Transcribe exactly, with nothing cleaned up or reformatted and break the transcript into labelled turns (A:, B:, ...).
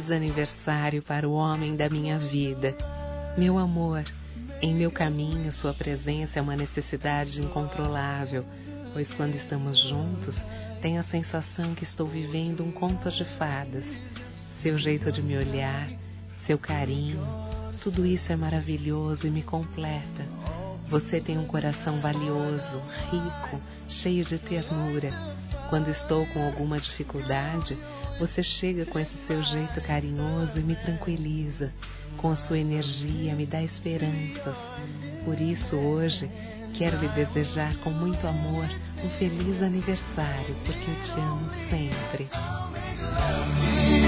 A: feliz aniversário para o homem da minha vida. Meu amor, em meu caminho sua presença é uma necessidade incontrolável, pois quando estamos juntos, tenho a sensação que estou vivendo um conto de fadas. Seu jeito de me olhar, seu carinho, tudo isso é maravilhoso e me completa. Você tem um coração valioso, rico, cheio de ternura. Quando estou com alguma dificuldade, você chega com esse seu jeito carinhoso e me tranquiliza. Com a sua energia me dá esperanças. Por isso hoje quero lhe desejar com muito amor um feliz aniversário, porque eu te amo sempre.